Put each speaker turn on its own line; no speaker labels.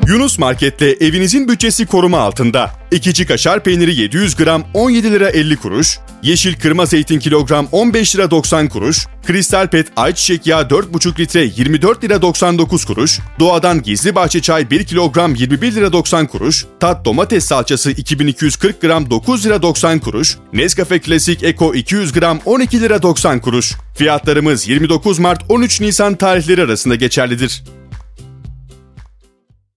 Yunus Market'te evinizin bütçesi koruma altında. İkici kaşar peyniri 700 gram 17 lira 50 kuruş, yeşil kırma zeytin kilogram 15 lira 90 kuruş, Kristal Pet ayçiçek yağı 4,5 litre 24 lira 99 kuruş, Doğadan Gizli Bahçe Çay 1 kilogram 21 lira 90 kuruş, Tat domates salçası 2240 gram 9 lira 90 kuruş, Nescafe Klasik Eko 200 gram 12 lira 90 kuruş. Fiyatlarımız 29 Mart 13 Nisan tarihleri arasında geçerlidir.